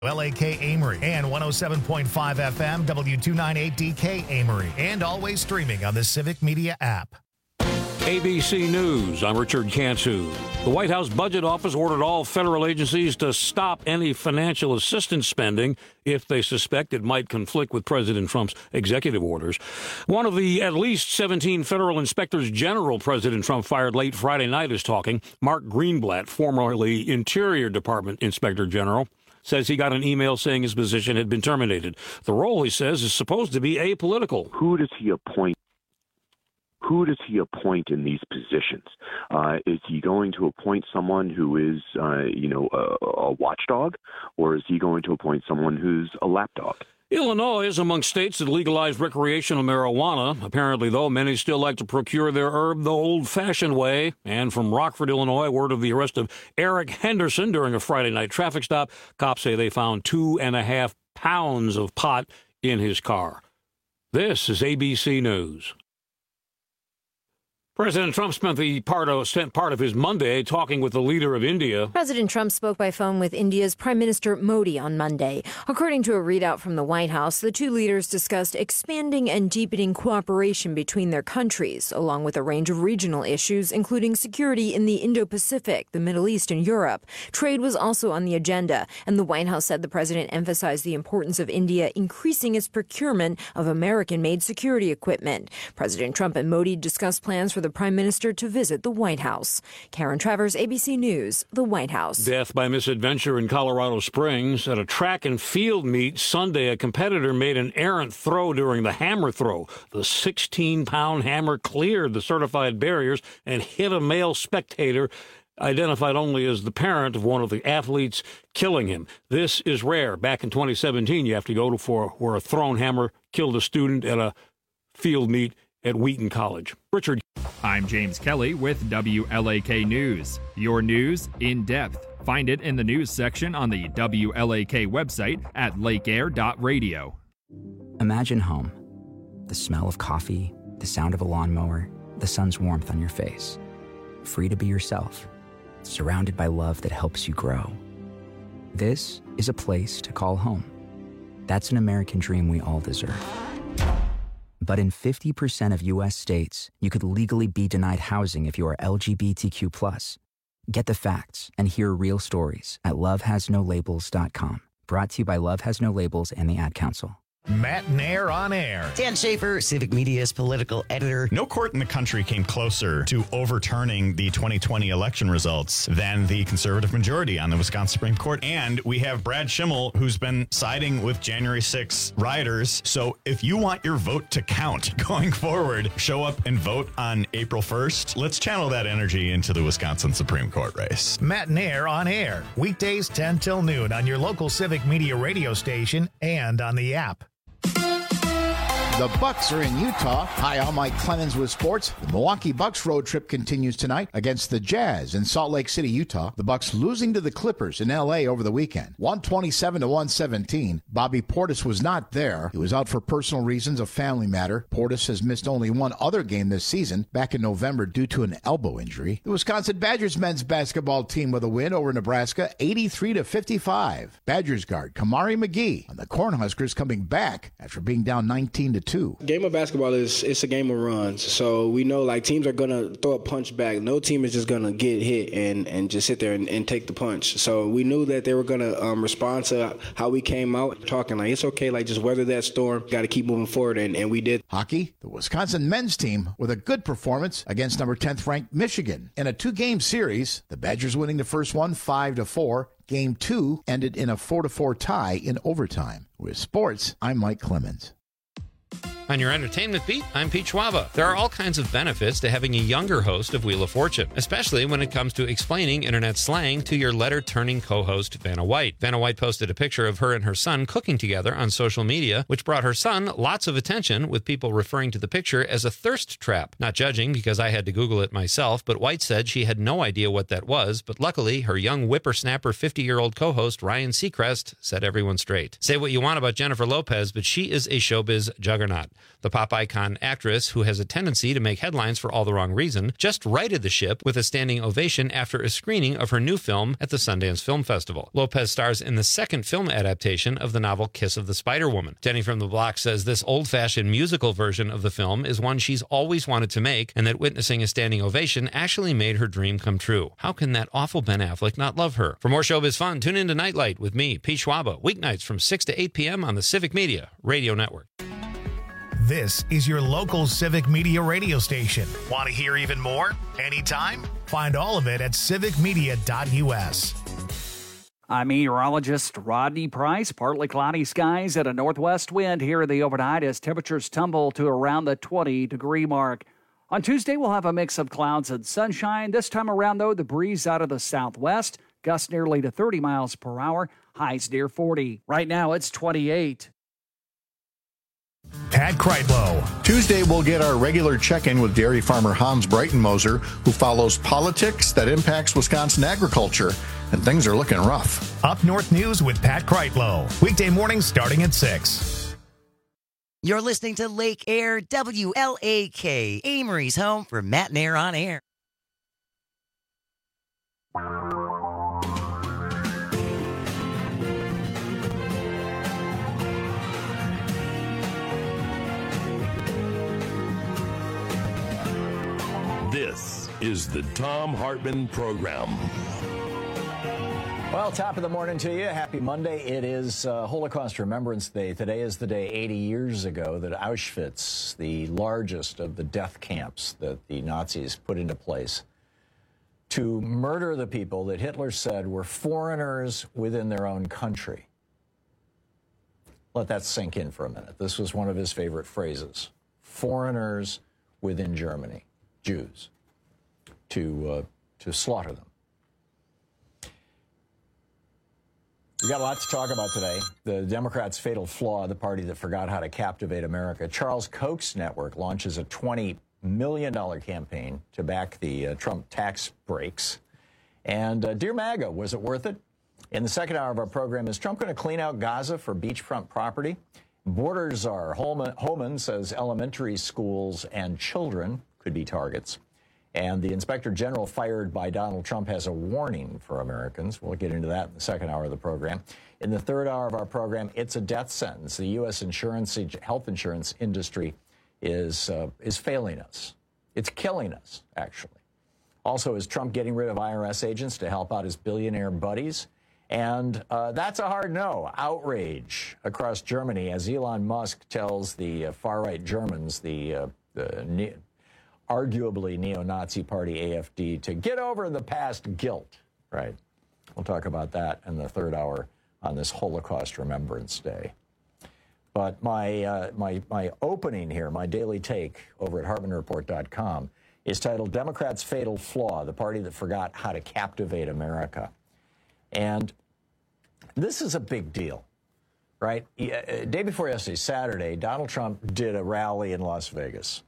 LAK Amory and 107.5 FM W298DK Amory, and always streaming on the Civic Media app. ABC News, I'm Richard Cantu. The White House Budget Office ordered all federal agencies to stop any financial assistance spending if they suspect it might conflict with President Trump's executive orders. One of the at least 17 federal inspectors general President Trump fired late Friday night is talking. Mark Greenblatt, formerly Interior Department Inspector General, says he got an email saying his position had been terminated. The role, he says, is supposed to be apolitical. Who does he appoint? Who does he appoint in these positions? Is he going to appoint someone who is, a watchdog, or is he going to appoint someone who's a lapdog? Illinois is among states that legalize recreational marijuana. Apparently, though, many still like to procure their herb the old-fashioned way. And from Rockford, Illinois, word of the arrest of Eric Henderson during a Friday night traffic stop. Cops say they found 2.5 pounds of pot in his car. This is ABC News. President Trump spent part of his Monday talking with the leader of India. President Trump spoke by phone with India's Prime Minister Modi on Monday. According to a readout from the White House, the two leaders discussed expanding and deepening cooperation between their countries, along with a range of regional issues, including security in the Indo-Pacific, the Middle East, and Europe. Trade was also on the agenda, and the White House said the president emphasized the importance of India increasing its procurement of American-made security equipment. President Trump and Modi discussed plans for the Prime Minister to visit the White House. Karen Travers, ABC News, the White House. Death by misadventure in Colorado Springs. At a track and field meet Sunday, a competitor made an errant throw during the hammer throw. The 16-pound hammer cleared the certified barriers and hit a male spectator, identified only as the parent of one of the athletes, killing him. This is rare. Back in 2017, you have to go for where a thrown hammer killed a student at a field meet at Wheaton College. Richard. I'm James Kelly with WLAK News. Your news in depth. Find it in the news section on the WLAK website at lakeair.radio. Imagine home. The smell of coffee, the sound of a lawnmower, the sun's warmth on your face. Free to be yourself. Surrounded by love that helps you grow. This is a place to call home. That's an American dream we all deserve. But in 50% of U.S. states, you could legally be denied housing if you are LGBTQ+. Get the facts and hear real stories at lovehasnolabels.com. Brought to you by Love Has No Labels and the Ad Council. Matt Nair on air. Dan Schaefer, Civic Media's political editor. No court in the country came closer to overturning the 2020 election results than the conservative majority on the Wisconsin Supreme Court. And we have Brad Schimmel, who's been siding with January 6 rioters. So if you want your vote to count going forward, show up and vote on April 1st. Let's channel that energy into the Wisconsin Supreme Court race. Matt Nair on air. Weekdays 10 till noon on your local Civic Media radio station and on the app. The Bucks are in Utah. Hi, I'm Mike Clemens with sports. The Milwaukee Bucks road trip continues tonight against the Jazz in Salt Lake City, Utah. The Bucks losing to the Clippers in L.A. over the weekend, 127-117. Bobby Portis was not there. He was out for personal reasons, a family matter. Portis has missed only one other game this season, back in November due to an elbow injury. The Wisconsin Badgers men's basketball team with a win over Nebraska, 83-55. Badgers guard Kamari McGee and the Cornhuskers coming back after being down 19-2. Game of basketball it's a game of runs. So we know like teams are going to throw a punch back. No team is just going to get hit and just sit there and take the punch. So we knew that they were going to respond to how we came out talking like it's okay, like just weather that storm. Got to keep moving forward, and we did. Hockey, the Wisconsin men's team with a good performance against number 10th ranked Michigan. In a 2-game series, the Badgers winning the first one 5-4. Game 2 ended in a 4-4 tie in overtime. With sports, I'm Mike Clemens. On your entertainment beat, I'm Pete Schwaba. There are all kinds of benefits to having a younger host of Wheel of Fortune, especially when it comes to explaining internet slang to your letter-turning co-host, Vanna White. Vanna White posted a picture of her and her son cooking together on social media, which brought her son lots of attention, with people referring to the picture as a thirst trap. Not judging, because I had to Google it myself, but White said she had no idea what that was, but luckily, her young whippersnapper 50-year-old co-host, Ryan Seacrest, set everyone straight. Say what you want about Jennifer Lopez, but she is a showbiz juggernaut. President. The pop icon actress, who has a tendency to make headlines for all the wrong reason, just righted the ship with a standing ovation after a screening of her new film at the Sundance Film Festival. Lopez stars in the second film adaptation of the novel Kiss of the Spider-Woman. Jenny from the Block says this old-fashioned musical version of the film is one she's always wanted to make, and that witnessing a standing ovation actually made her dream come true. How can that awful Ben Affleck not love her? For more showbiz fun, tune in to Nightlight with me, Pete Schwaba, weeknights from 6 to 8 p.m. on the Civic Media Radio Network. This is your local Civic Media radio station. Want to hear even more? Anytime? Find all of it at civicmedia.us. I'm meteorologist Rodney Price. Partly cloudy skies and a northwest wind here in the overnight as temperatures tumble to around the 20-degree mark. On Tuesday, we'll have a mix of clouds and sunshine. This time around, though, the breeze out of the southwest, gusts nearly to 30 miles per hour, highs near 40. Right now, it's 28. Pat Kreitlow. Tuesday, we'll get our regular check-in with dairy farmer Hans Breitenmoser, who follows politics that impacts Wisconsin agriculture, and things are looking rough. Up North News with Pat Kreitlow. Weekday mornings starting at 6. You're listening to Lake Air WLAK, Amory's home for Matt and Air on Air. This is the Thom Hartmann Program. Well, top of the morning to you. Happy Monday. It is Holocaust Remembrance Day. Today is the day 80 years ago that Auschwitz, the largest of the death camps that the Nazis put into place to murder the people that Hitler said were foreigners within their own country. Let that sink in for a minute. This was one of his favorite phrases. Foreigners within Germany. Jews, to slaughter them. We got a lot to talk about today. The Democrats' fatal flaw, the party that forgot how to captivate America. Charles Koch's network launches a $20 million campaign to back the Trump tax breaks. And Dear MAGA, was it worth it? In the second hour of our program, is Trump going to clean out Gaza for beachfront property? Border czar Homan says elementary schools and children could be targets. And the Inspector General fired by Donald Trump has a warning for Americans. We'll get into that in the second hour of the program. In the third hour of our program, it's a death sentence. The U.S. health insurance industry is failing us. It's killing us, actually. Also, is Trump getting rid of IRS agents to help out his billionaire buddies? And that's a hard no. Outrage across Germany as Elon Musk tells the far-right Germans, the arguably neo-Nazi party AfD, to get over the past guilt. Right. We'll talk about that in the third hour on this Holocaust Remembrance Day. But my opening here, my daily take over at HartmannReport.com is titled Democrats' Fatal Flaw, the party that forgot how to captivate America. And this is a big deal, right? Day before yesterday, Saturday, Donald Trump did a rally in Las Vegas.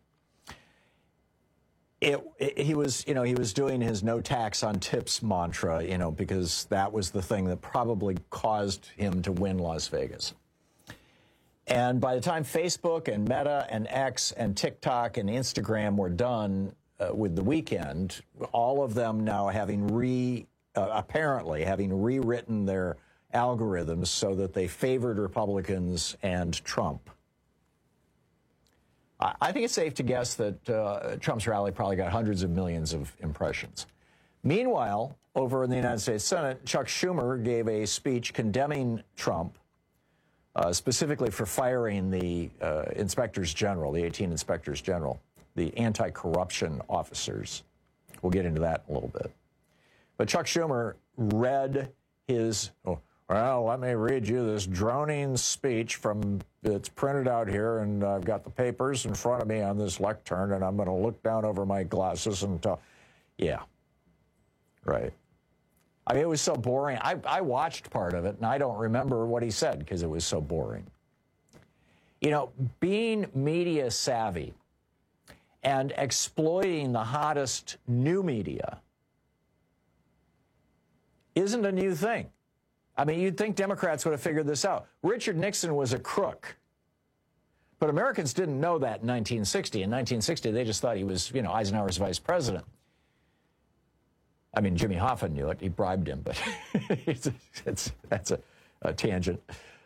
He was doing his no tax on tips mantra, because that was the thing that probably caused him to win Las Vegas. And by the time Facebook and Meta and X and TikTok and Instagram were done with the weekend, all of them now apparently having rewritten their algorithms so that they favored Republicans and Trump. I think it's safe to guess that Trump's rally probably got hundreds of millions of impressions. Meanwhile, over in the United States Senate, Chuck Schumer gave a speech condemning Trump, specifically for firing the inspectors general, the 18 inspectors general, the anti-corruption officers. We'll get into that in a little bit. But Chuck Schumer read his, let me read you this droning speech it's printed out here, and I've got the papers in front of me on this lectern, and I'm going to look down over my glasses and tell, yeah, right. I mean, it was so boring. I watched part of it, and I don't remember what he said because it was so boring. Being media savvy and exploiting the hottest new media isn't a new thing. I mean, you'd think Democrats would have figured this out. Richard Nixon was a crook. But Americans didn't know that in 1960. In 1960, they just thought he was, Eisenhower's vice president. I mean, Jimmy Hoffa knew it. He bribed him, but that's a tangent.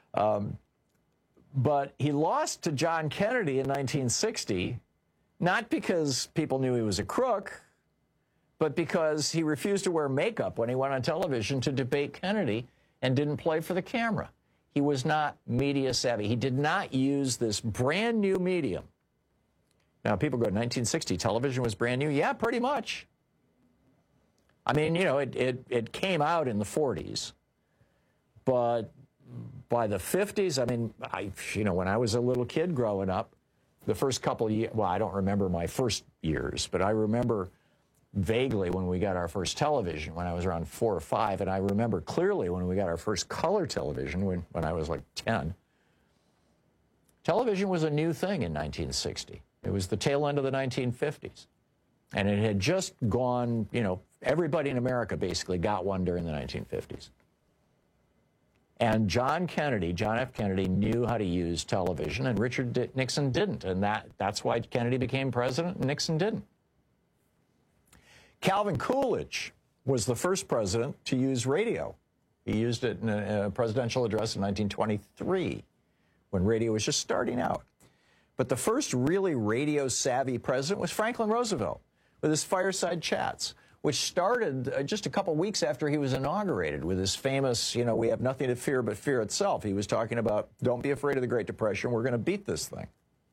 But he lost to John Kennedy in 1960, not because people knew he was a crook, but because he refused to wear makeup when he went on television to debate Kennedy and didn't play for the camera. He was not media savvy. He did not use this brand new medium. Now, people go, 1960, television was brand new? Yeah, pretty much. I mean, it came out in the 40s, but by the 50s, I mean, when I was a little kid growing up, the first couple of years, well, I don't remember my first years, but I remember vaguely when we got our first television when I was around 4 or 5, and I remember clearly when we got our first color television when I was like 10. Television was a new thing in 1960. It was the tail end of the 1950s. And it had just gone, everybody in America basically got one during the 1950s. And John F. Kennedy knew how to use television, and Richard Nixon didn't. And that's why Kennedy became president and Nixon didn't. Calvin Coolidge was the first president to use radio. He used it in a presidential address in 1923, when radio was just starting out. But the first really radio-savvy president was Franklin Roosevelt, with his fireside chats, which started just a couple weeks after he was inaugurated with his famous, we have nothing to fear but fear itself. He was talking about, don't be afraid of the Great Depression, we're going to beat this thing.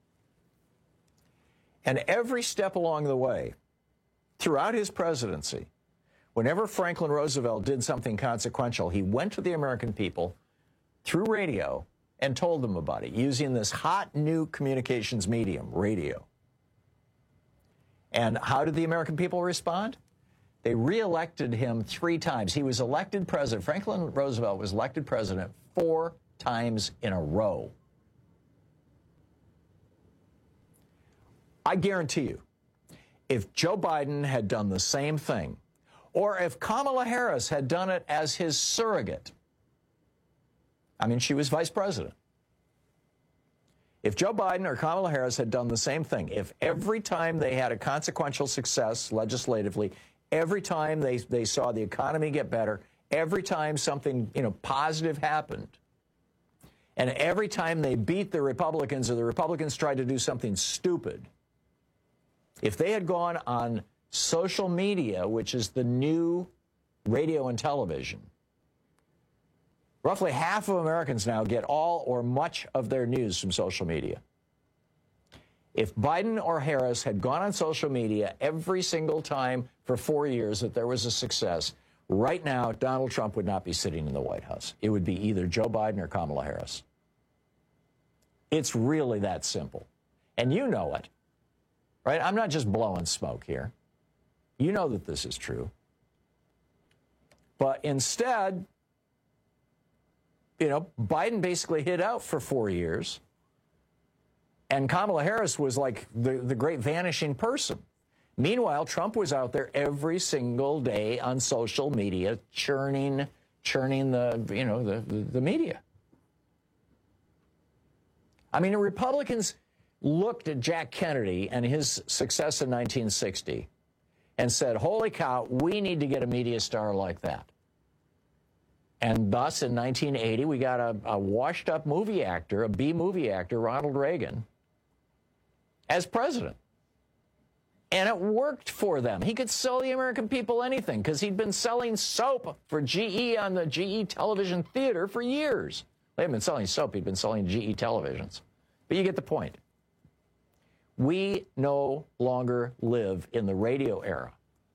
And every step along the way, throughout his presidency, whenever Franklin Roosevelt did something consequential, he went to the American people through radio and told them about it, using this hot new communications medium, radio. And how did the American people respond? They re-elected him 3 times. He was elected president. Franklin Roosevelt was elected president 4 times in a row. I guarantee you, if Joe Biden had done the same thing, or if Kamala Harris had done it as his surrogate, I mean, she was vice president. If Joe Biden or Kamala Harris had done the same thing, if every time they had a consequential success legislatively, every time they saw the economy get better, every time something, positive happened, and every time they beat the Republicans or the Republicans tried to do something stupid, if they had gone on social media, which is the new radio and television, roughly half of Americans now get all or much of their news from social media. If Biden or Harris had gone on social media every single time for 4 years that there was a success, right now, Donald Trump would not be sitting in the White House. It would be either Joe Biden or Kamala Harris. It's really that simple. And you know it, right? I'm not just blowing smoke here. You know that this is true. But instead, Biden basically hid out for 4 years. And Kamala Harris was like the great vanishing person. Meanwhile, Trump was out there every single day on social media, churning the media. I mean, the Republicans looked at Jack Kennedy and his success in 1960 and said, holy cow, we need to get a media star like that. And thus, in 1980, we got a washed-up movie actor, a B-movie actor, Ronald Reagan, as president. And it worked for them. He could sell the American people anything because he'd been selling soap for GE on the GE television theater for years. They haven't been selling soap. He'd been selling GE televisions. But you get the point. We no longer live in the radio era.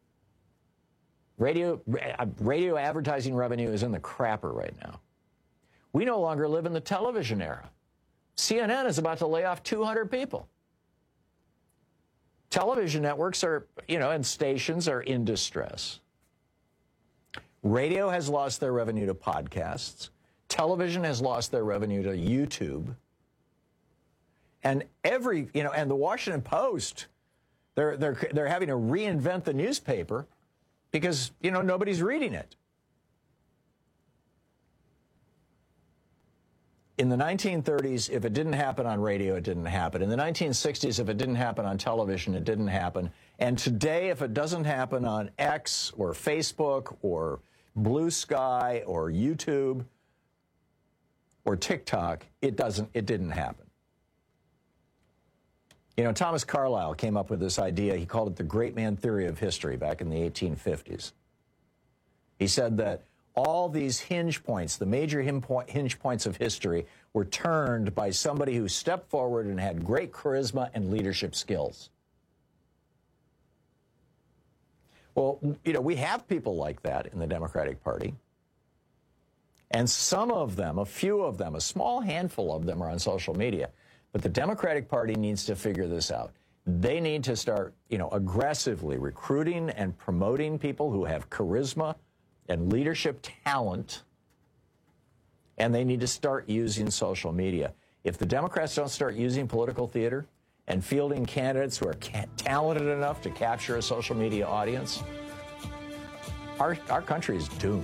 Radio advertising revenue is in the crapper right now. We no longer live in the television era. CNN is about to lay off 200 people. Television networks are, and stations are in distress. Radio has lost their revenue to podcasts. Television has lost their revenue to YouTube. And and the Washington Post, they're having to reinvent the newspaper because, nobody's reading it. In the 1930s, if it didn't happen on radio, it didn't happen. In the 1960s, if it didn't happen on television, it didn't happen. And today, if it doesn't happen on X or Facebook or Blue Sky or YouTube or TikTok, it didn't happen. You know, Thomas Carlyle came up with this idea. He called it the great man theory of history back in the 1850s. He said that all these hinge points, the major hinge points of history, were turned by somebody who stepped forward and had great charisma and leadership skills. Well, you know, we have people like that in the Democratic Party. And some of them, a few of them, a small handful of them are on social media. But the Democratic Party needs to figure this out. They need to start, you know, aggressively recruiting and promoting people who have charisma and leadership talent, and they need to start using social media. If the Democrats don't start using political theater and fielding candidates who are talented enough to capture a social media audience, our country is doomed.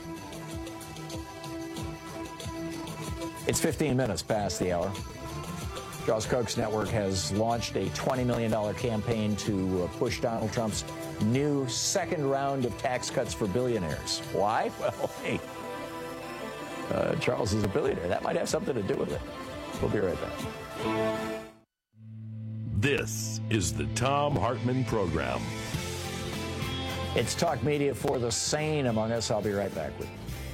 It's 15 minutes past the hour. Charles Koch's network has launched a $20 million campaign to push Donald Trump's new second round of tax cuts for billionaires. Why? Well, hey, Charles is a billionaire. That might have something to do with it. We'll be right back. This is the Thom Hartmann Program. It's talk media for the sane among us. I'll be right back with you.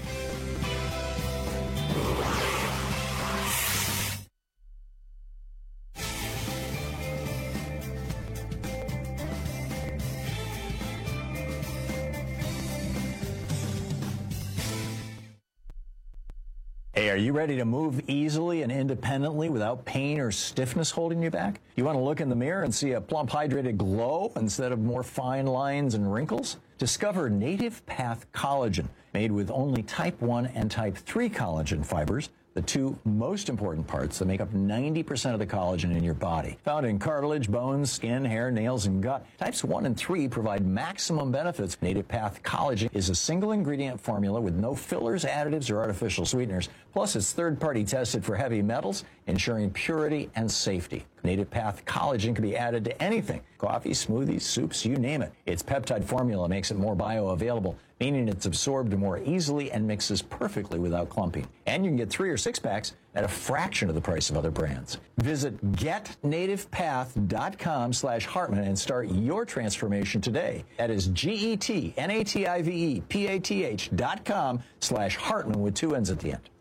Hey, are you ready to move easily and independently without pain or stiffness holding you back? You want to look in the mirror and see a plump, hydrated glow instead of more fine lines and wrinkles? Discover Native Path Collagen, made with only type 1 and type 3 collagen fibers, the two most important parts that make up 90% of the collagen in your body. Found in cartilage, bones, skin, hair, nails, and gut, types 1 and 3 provide maximum benefits. Native Path Collagen is a single-ingredient formula with no fillers, additives, or artificial sweeteners. Plus, it's third-party tested for heavy metals, ensuring purity and safety. Native Path Collagen can be added to anything. Coffee, smoothies, soups, you name it. Its peptide formula makes it more bioavailable, meaning it's absorbed more easily and mixes perfectly without clumping. And you can get 3 or 6 packs at a fraction of the price of other brands. Visit getnativepath.com/Hartmann and start your transformation today. That is GETNATIVEPATH.com/Hartmann with 2 N's at the end.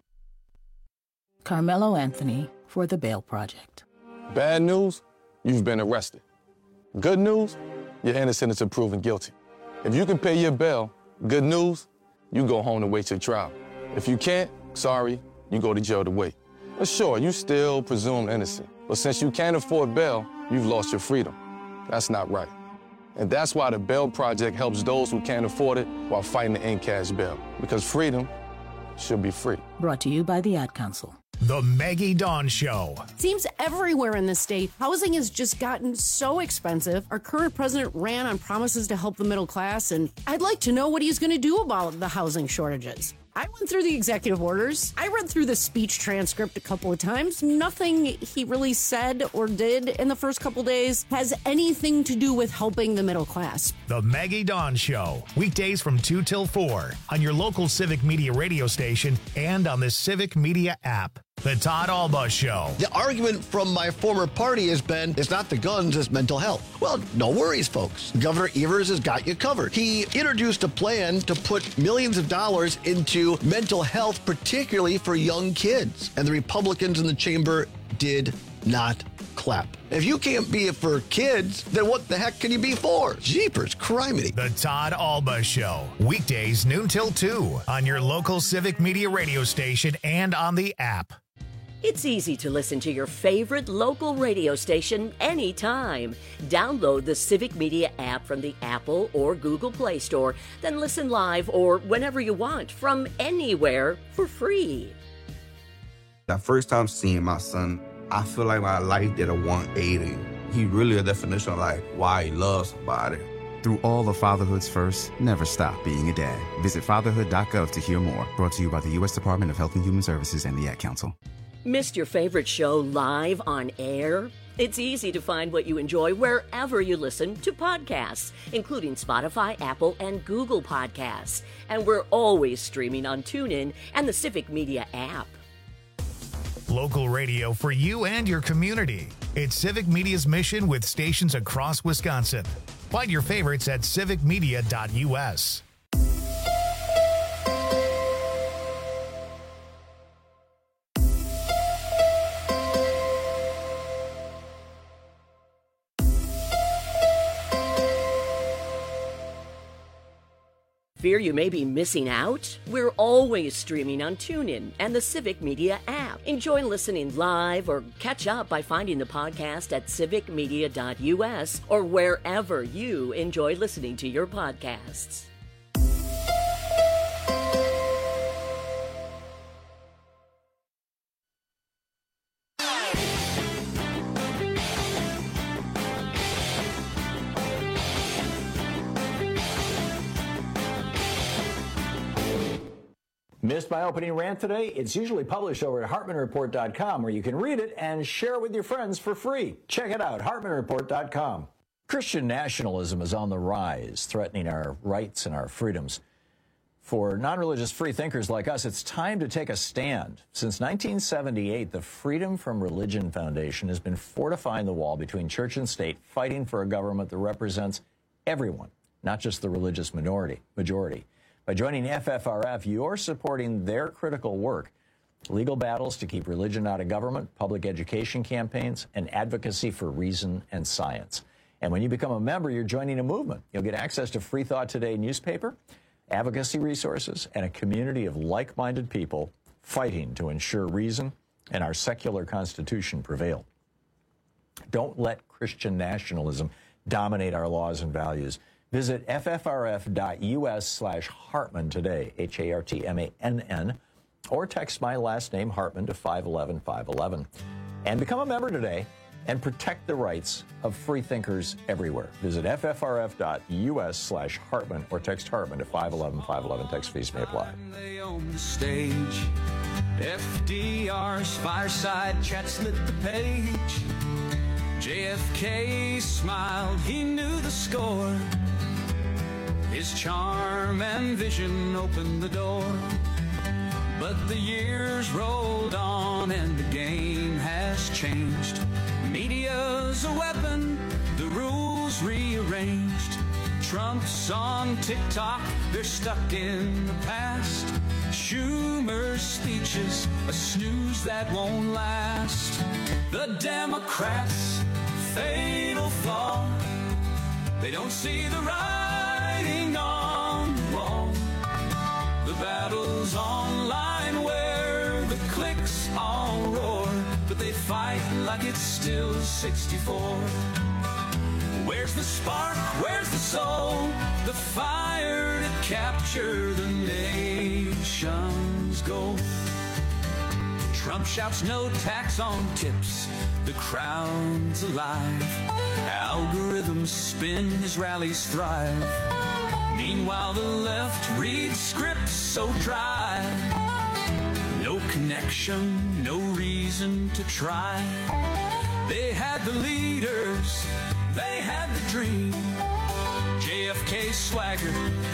Carmelo Anthony for the Bail Project. Bad news, you've been arrested. Good news, you're innocent until proven guilty. If you can pay your bail, good news, you go home to wait your trial. If you can't, sorry, you go to jail to wait. But sure, you still presumed innocent. But since you can't afford bail, you've lost your freedom. That's not right. And that's why the Bail Project helps those who can't afford it while fighting to end cash bail. Because freedom should be free. Brought to you by the Ad Council. The Maggie Dawn Show. Seems everywhere in the state, housing has just gotten so expensive. Our current president ran on promises to help the middle class, and I'd like to know what he's going to do about the housing shortages. I went through the executive orders. I read through the speech transcript a couple of times. Nothing he really said or did in the first couple days has anything to do with helping the middle class. The Maggie Dawn Show. Weekdays from 2 till 4 on your local Civic Media radio station and on the Civic Media app. The Todd Alba Show. The argument from my former party has been, it's not the guns, it's mental health. Well, no worries, folks. Governor Evers has got you covered. He introduced a plan to put millions of dollars into mental health, particularly for young kids. And the Republicans in the chamber did not clap. If you can't be it for kids, then what the heck can you be for? Jeepers, criminy. The Todd Alba Show. Weekdays noon till 2 on your local Civic Media radio station and on the app. It's easy to listen to your favorite local radio station anytime. Download the Civic Media app from the Apple or Google Play Store, then listen live or whenever you want from anywhere for free. That first time seeing my son, I feel like my life did a 180. He really a definition of like why he loves somebody. Through all of fatherhood's first, never stop being a dad. Visit fatherhood.gov to hear more. Brought to you by the U.S. Department of Health and Human Services and the Ad Council. Missed your favorite show live on air? It's easy to find what you enjoy wherever you listen to podcasts, including Spotify, Apple, and Google Podcasts. And we're always streaming on TuneIn and the Civic Media app. Local radio for you and your community. It's Civic Media's mission with stations across Wisconsin. Find your favorites at civicmedia.us. Fear you may be missing out? We're always streaming on TuneIn and the Civic Media app. Enjoy listening live or catch up by finding the podcast at civicmedia.us or wherever you enjoy listening to your podcasts. Missed my opening rant today? It's usually published over at HartmanReport.com, where you can read it and share it with your friends for free. Check it out, HartmanReport.com. Christian nationalism is on the rise, threatening our rights and our freedoms. For non-religious free thinkers like us, it's time to take a stand. Since 1978, the Freedom from Religion Foundation has been fortifying the wall between church and state, fighting for a government that represents everyone, not just the religious majority. By joining FFRF, you're supporting their critical work, legal battles to keep religion out of government, public education campaigns, and advocacy for reason and science. And when you become a member, you're joining a movement. You'll get access to Free Thought Today newspaper, advocacy resources, and a community of like-minded people fighting to ensure reason and our secular Constitution prevail. Don't let Christian nationalism dominate our laws and values. Visit ffrf.us/Hartman today, HARTMANN, or text my last name, Hartman, to 511-511. And become a member today and protect the rights of free thinkers everywhere. Visit ffrf.us/Hartman or text Hartman to 511-511. Text fees may apply. On the stage, FDR's fireside chats lit the page. JFK smiled, he knew the score. His charm and vision opened the door. But the years rolled on and the game has changed. Media's a weapon, the rules rearranged. Trump's on TikTok, they're stuck in the past. Schumer's speeches, a snooze that won't last. The Democrats' fatal flaw, they don't see the writing on the wall. The battle's online where the cliques all roar, but they fight like it's still 64. Where's the spark? Where's the soul? The fire to capture the nation's goal. Trump shouts no tax on tips. The crowd's alive. Algorithms spin, his rallies thrive. Meanwhile, the left reads scripts so dry. No connection, no reason to try. They had the leaders, they had the dream. JFK's swagger,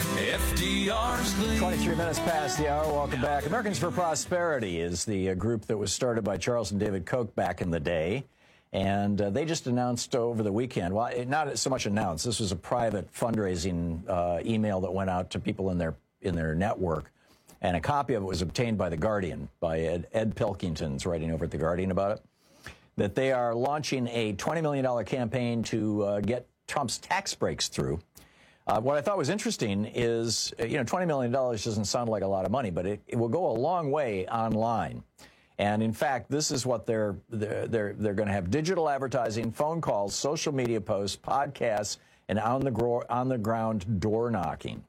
FDR's gleam. 23 minutes past the hour. Welcome back. Americans for Prosperity is the group that was started by Charles and David Koch back in the day. And they just announced over the weekend, well, not so much announced, this was a private fundraising email that went out to people in their network. And a copy of it was obtained by The Guardian, by Ed Pilkington's writing over at The Guardian about it, that they are launching a $20 million campaign to get Trump's tax breaks through. What I thought was interesting is, $20 million doesn't sound like a lot of money, but it will go a long way online. And in fact, this is what they're going to have: digital advertising, phone calls, social media posts, podcasts, and on the ground door knocking.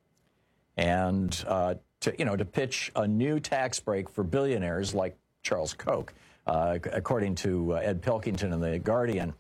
And to pitch a new tax break for billionaires like Charles Koch, according to Ed Pilkington in The Guardian.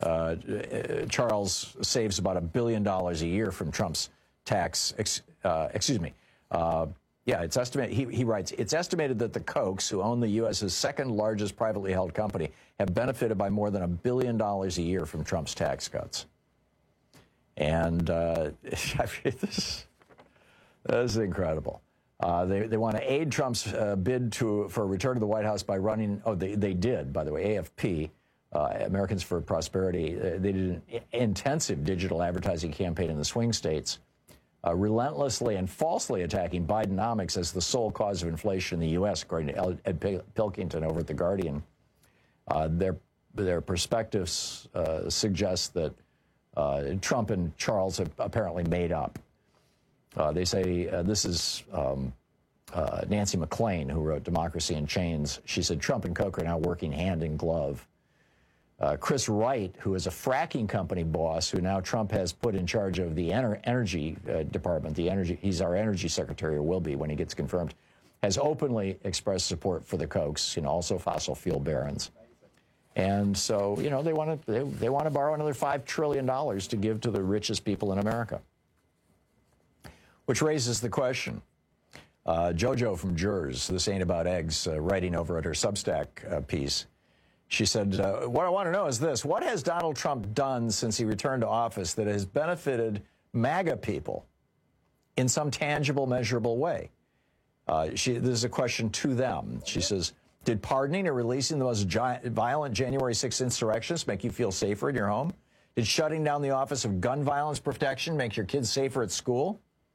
Charles saves about $1 billion a year from Trump's tax. Yeah, it's estimated. He writes, it's estimated that the Kochs, who own the U.S.'s second largest privately held company, have benefited by more than $1 billion a year from Trump's tax cuts. And this is incredible. They want to aid Trump's bid for a return to the White House by running. Oh, they did, by the way. AFP, Americans for Prosperity, they did an intensive digital advertising campaign in the swing states, relentlessly and falsely attacking Bidenomics as the sole cause of inflation in the U.S., according to Ed Pilkington over at The Guardian. Their perspectives suggest that Trump and Charles have apparently made up. They say this is Nancy McLean, who wrote Democracy in Chains. She said Trump and Koch are now working hand in glove. Chris Wright, who is a fracking company boss, who now Trump has put in charge of the energy department, he's our energy secretary, or will be when he gets confirmed, has openly expressed support for the Kochs, also fossil fuel barons. And so, they want to borrow another $5 trillion to give to the richest people in America. Which raises the question. JoJo from Jers, This Ain't About Eggs, writing over at her Substack piece, she said, what I want to know is this: what has Donald Trump done since he returned to office that has benefited MAGA people in some tangible, measurable way? This is a question to them. She says, did pardoning or releasing the most violent January 6th insurrectionists make you feel safer in your home? Did shutting down the Office of Gun Violence Protection make your kids safer at school?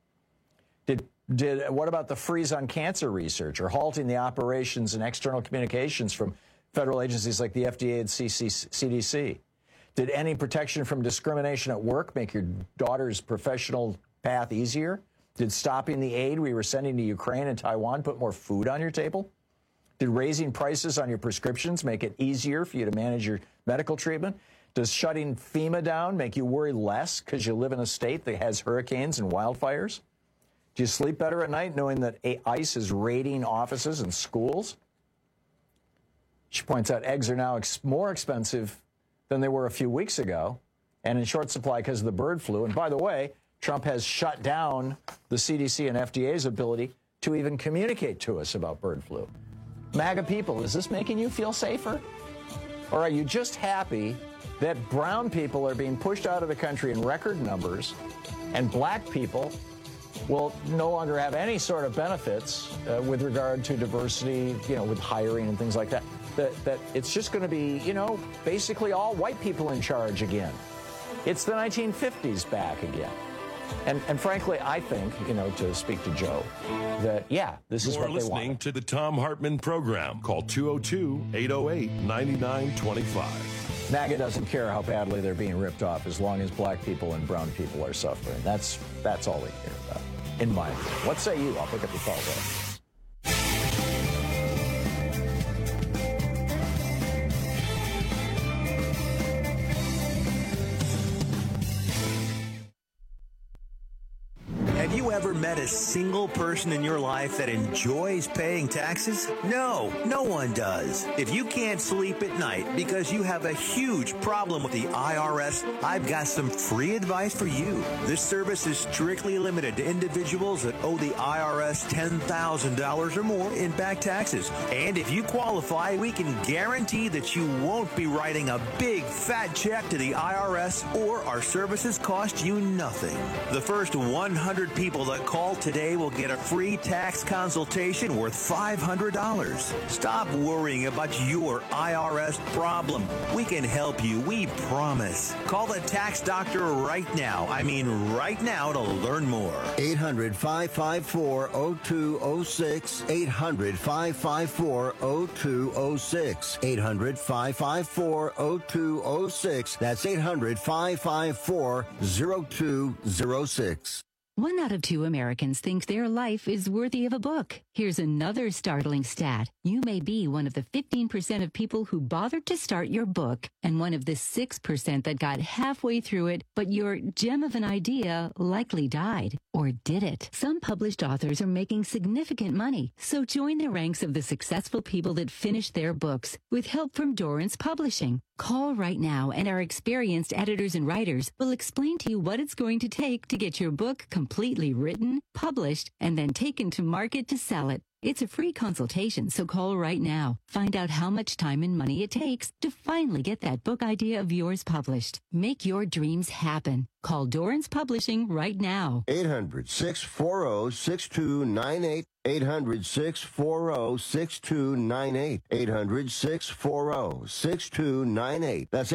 What about the freeze on cancer research or halting the operations and external communications from federal agencies like the FDA and CDC? Did any protection from discrimination at work make your daughter's professional path easier? Did stopping the aid we were sending to Ukraine and Taiwan put more food on your table? Did raising prices on your prescriptions make it easier for you to manage your medical treatment? Does shutting FEMA down make you worry less because you live in a state that has hurricanes and wildfires? Do you sleep better at night knowing that ICE is raiding offices and schools? She points out eggs are now more expensive than they were a few weeks ago and in short supply because of the bird flu. And by the way, Trump has shut down the CDC and FDA's ability to even communicate to us about bird flu. MAGA people, is this making you feel safer? Or are you just happy that brown people are being pushed out of the country in record numbers and black people will no longer have any sort of benefits with regard to diversity, with hiring and things like that? That it's just going to be, basically all white people in charge again. It's the 1950s back again. And frankly, I think, to speak to Joe, that, this is what they want. You're listening to the Thom Hartmann Program. Call 202-808-9925. MAGA doesn't care how badly they're being ripped off as long as black people and brown people are suffering. That's all they care about, in my opinion. What say you? I'll pick up the call there. Have you ever met a single person in your life that enjoys paying taxes? No, no one does. If you can't sleep at night because you have a huge problem with the IRS, I've got some free advice for you. This service is strictly limited to individuals that owe the IRS $10,000 or more in back taxes. And if you qualify, we can guarantee that you won't be writing a big fat check to the IRS, or our services cost you nothing. The first 100 people that call today will get a free tax consultation worth $500. Stop worrying about your IRS problem. We can help you, we promise. Call the tax doctor right now. I mean right now, to learn more. 800-554-0206. 800-554-0206. 800-554-0206. That's 800-554-0206. 1 out of 2 Americans think their life is worthy of a book. Here's another startling stat. You may be one of the 15% of people who bothered to start your book, and one of the 6% that got halfway through it, but your gem of an idea likely died. Or did it? Some published authors are making significant money, so join the ranks of the successful people that finish their books with help from Dorrance Publishing. Call right now and our experienced editors and writers will explain to you what it's going to take to get your book completely written, published, and then taken to market to sell it. It's a free consultation, so call right now. Find out how much time and money it takes to finally get that book idea of yours published. Make your dreams happen. Call Dorrance Publishing right now. 800-640-6298. 800-640-6298. 800-640-6298. That's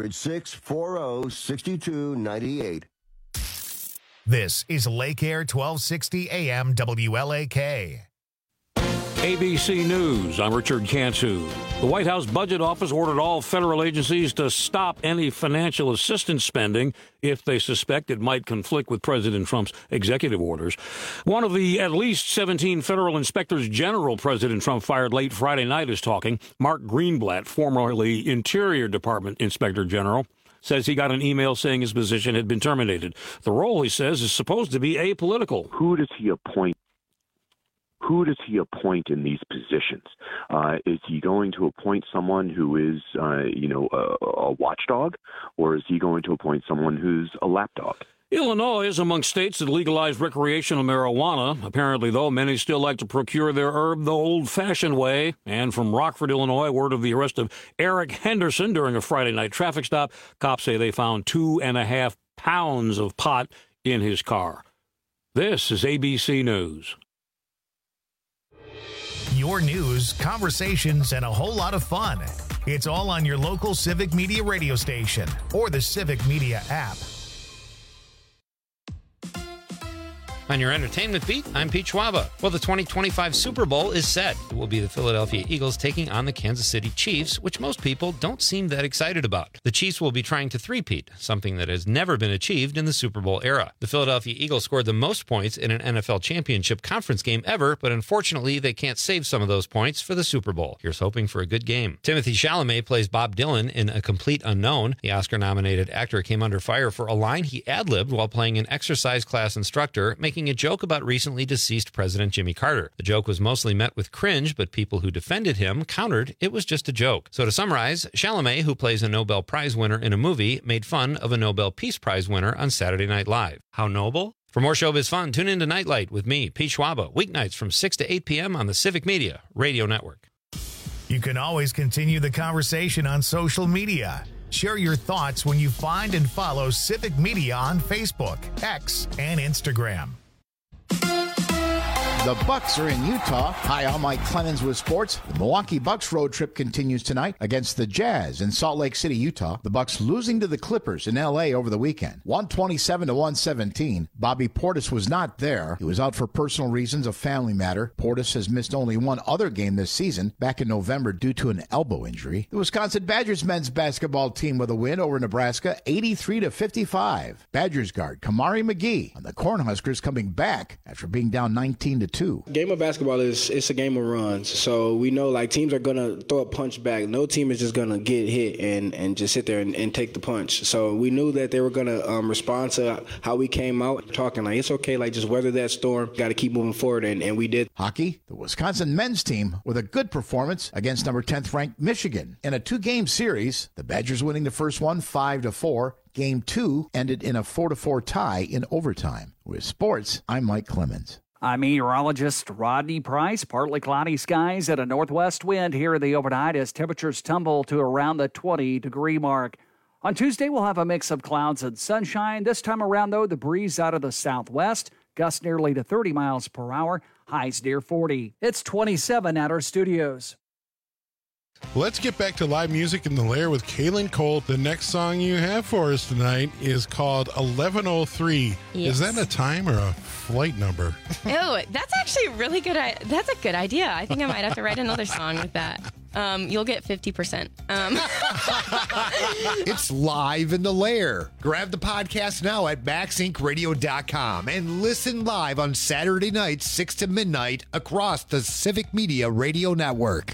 800-640-6298. This is Lake Air 1260 AM WLAK. ABC News, I'm Richard Cantu. The White House Budget Office ordered all federal agencies to stop any financial assistance spending if they suspect it might conflict with President Trump's executive orders. One of the at least 17 federal inspectors general President Trump fired late Friday night is talking. Mark Greenblatt, formerly Interior Department Inspector General, says he got an email saying his position had been terminated. The role, he says, is supposed to be apolitical. Who does he appoint? Who does he appoint in these positions? Is he going to appoint someone who is, a watchdog, or is he going to appoint someone who's a lapdog? Illinois is among states that legalize recreational marijuana. Apparently, though, many still like to procure their herb the old-fashioned way. And from Rockford, Illinois, word of the arrest of Eric Henderson during a Friday night traffic stop. Cops say they found 2.5 pounds of pot in his car. This is ABC News. Your news, conversations, and a whole lot of fun. It's all on your local Civic Media radio station or the Civic Media app. On your entertainment beat, I'm Pete Schwaba. Well, the 2025 Super Bowl is set. It will be the Philadelphia Eagles taking on the Kansas City Chiefs, which most people don't seem that excited about. The Chiefs will be trying to three-peat, something that has never been achieved in the Super Bowl era. The Philadelphia Eagles scored the most points in an NFL championship conference game ever, but unfortunately, they can't save some of those points for the Super Bowl. Here's hoping for a good game. Timothée Chalamet plays Bob Dylan in A Complete Unknown. The Oscar-nominated actor came under fire for a line he ad-libbed while playing an exercise class instructor, making a joke about recently deceased President Jimmy Carter. The joke was mostly met with cringe, but people who defended him countered it was just a joke. So to summarize, Chalamet, who plays a Nobel Prize winner in a movie, made fun of a Nobel Peace Prize winner on Saturday Night Live. How noble? For more showbiz fun, tune in to Nightlight with me, Pete Schwaba, weeknights from 6 to 8 p.m. on the Civic Media Radio Network. You can always continue the conversation on social media. Share your thoughts when you find and follow Civic Media on Facebook, X, and Instagram. The Bucks are in Utah. Hi, I'm Mike Clemens with sports. The Milwaukee Bucks road trip continues tonight against the Jazz in Salt Lake City, Utah. The Bucks losing to the Clippers in L.A. over the weekend, 127-117. Bobby Portis was not there. He was out for personal reasons, a family matter. Portis has missed only one other game this season, back in November due to an elbow injury. The Wisconsin Badgers men's basketball team with a win over Nebraska, 83-55. Badgers guard Kamari McGee and the Cornhuskers coming back after being down 19-2. Game of basketball it's a game of runs. So we know like teams are gonna throw a punch back. No team is just gonna get hit and just sit there and take the punch. So we knew that they were gonna respond to how we came out, talking like it's okay, like just weather that storm. Got to keep moving forward, and we did. Hockey, the Wisconsin men's team with a good performance against number 10th ranked Michigan in a 2-game series. The Badgers winning the first one 5-4. Game 2 ended in a 4-4 tie in overtime. With sports, I'm Mike Clemens. I'm meteorologist Rodney Price. Partly cloudy skies and a northwest wind here in the overnight as temperatures tumble to around the 20-degree mark. On Tuesday, we'll have a mix of clouds and sunshine. This time around, though, the breeze out of the southwest, gusts nearly to 30 miles per hour, highs near 40. It's 27 at our studios. Let's get back to live music in the Lair with Kaylin Cole. The next song you have for us tonight is called 1103. Yes. Is that a time or a flight number? Oh, that's actually really good. That's a good idea. I think I might have to write another song with that. You'll get 50%. It's live in the Lair. Grab the podcast now at MaxIncRadio.com and listen live on Saturday nights, 6 to midnight across the Civic Media Radio Network.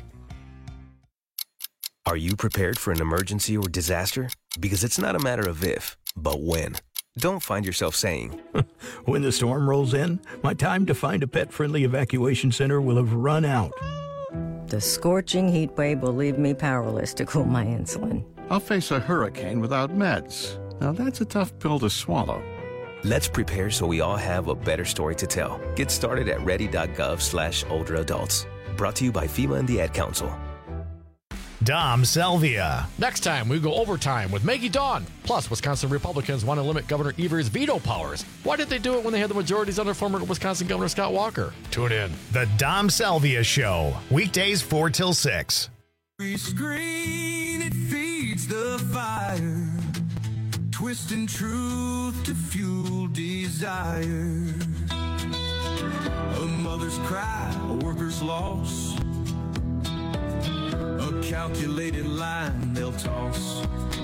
Are you prepared for an emergency or disaster? Because it's not a matter of if, but when. Don't find yourself saying, when the storm rolls in, my time to find a pet-friendly evacuation center will have run out. The scorching heat wave will leave me powerless to cool my insulin. I'll face a hurricane without meds. Now that's a tough pill to swallow. Let's prepare so we all have a better story to tell. Get started at ready.gov/older adults. Brought to you by FEMA and the Ad Council. Dom Salvia. Next time, we go overtime with Maggie Dawn. Plus, Wisconsin Republicans want to limit Governor Evers' veto powers. Why did they do it when they had the majorities under former Wisconsin Governor Scott Walker? Tune in. The Dom Salvia Show. Weekdays 4 till 6. Screen, it feeds the fire. Twisting truth to fuel desire. A mother's cry, a worker's loss. A calculated line they'll toss.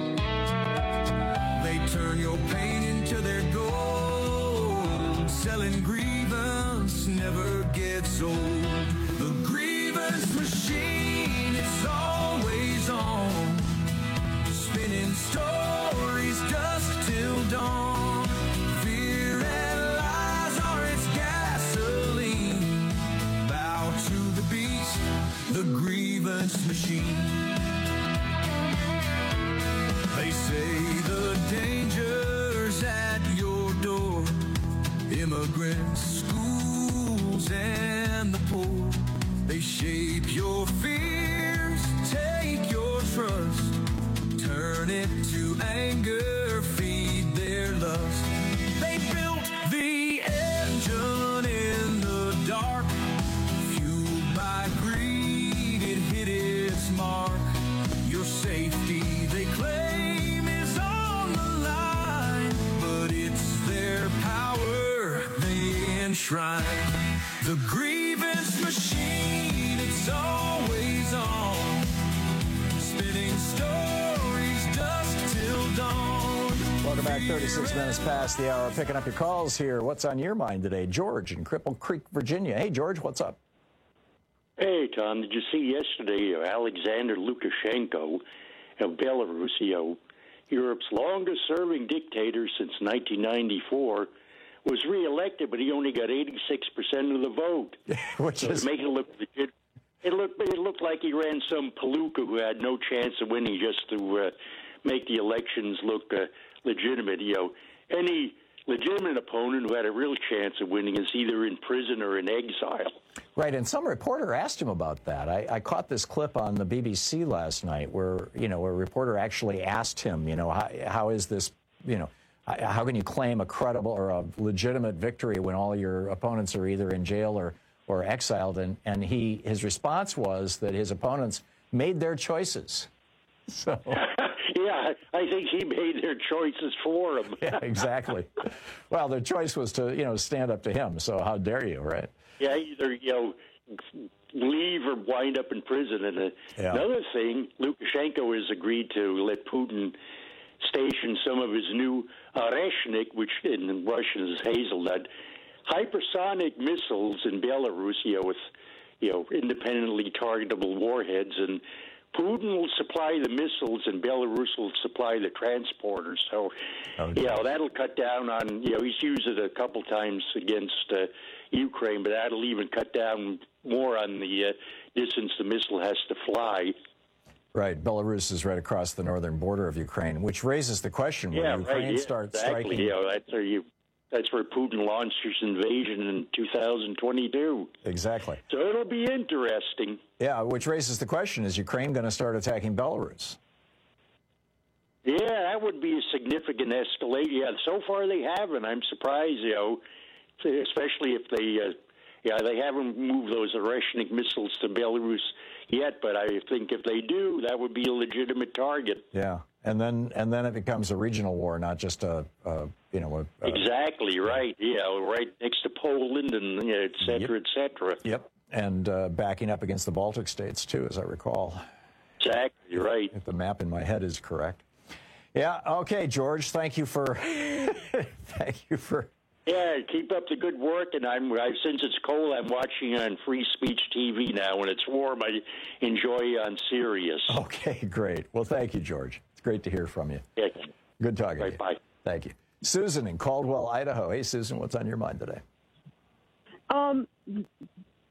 They turn your pain into their gold. Selling grievance never gets old. The grievance machine, it's always on. Spinning stories dusk till dawn. Fear and lies are its gasoline. Bow to the beast, the grievance machine. They say the danger's at your door. Immigrants, schools, and the poor. They shape your fears, take your trust, turn it to anger, feed their lust. They built the engine in the dark, fueled by greed, it hit its mark. Your safety, they claim, is on the line, but it's their power they enshrine. The grievance machine, it's always on, spinning stories dusk till dawn. Welcome back. 36 minutes past the hour. Picking up your calls here. What's on your mind today? George in Cripple Creek, Virginia. Hey, George, what's up? Hey, Tom, did you see yesterday Alexander Lukashenko of Belarus, Europe's longest-serving dictator since 1994, was reelected, but he only got 86% of the vote. Which is making it look legit. It looked like he ran some palooka who had no chance of winning just to make the elections look legitimate. Any legitimate opponent who had a real chance of winning is either in prison or in exile. Right, and some reporter asked him about that. I caught this clip on the BBC last night where, a reporter actually asked him, how is this, how can you claim a credible or a legitimate victory when all your opponents are either in jail or exiled? And his response was that his opponents made their choices. So. Yeah, I think he made their choices for him. Yeah, exactly. Well, their choice was to, stand up to him. So how dare you, right? Yeah, either, leave or wind up in prison. And another thing, Lukashenko has agreed to let Putin station some of his new Oreshnik, which in Russian is hazelnut, hypersonic missiles in Belarus, with, independently targetable warheads. And Putin will supply the missiles, and Belarus will supply the transporters. So, that'll cut down on, he's used it a couple times against Ukraine, but that'll even cut down more on the distance the missile has to fly. Right. Belarus is right across the northern border of Ukraine, which raises the question, when Ukraine starts striking... That's where Putin launched his invasion in 2022. Exactly. So it'll be interesting. Yeah, which raises the question, is Ukraine going to start attacking Belarus? Yeah, that would be a significant escalation. Yeah, so far they haven't. I'm surprised, especially if they haven't moved those Oreshnik missiles to Belarus yet, but I think if they do, that would be a legitimate target. Yeah, and then it becomes a regional war, not just exactly right. Yeah, right next to Poland and et cetera, et cetera. Yep, and backing up against the Baltic states too, as I recall. Exactly right. If the map in my head is correct. Yeah. Okay, George. Thank you for. Yeah, keep up the good work, and since it's cold, I'm watching on Free Speech TV now. When it's warm, I enjoy on Sirius. Okay, great. Well, thank you, George. It's great to hear from you. Yeah. Good talking to you. Bye. Thank you. Susan in Caldwell, Idaho. Hey, Susan, what's on your mind today?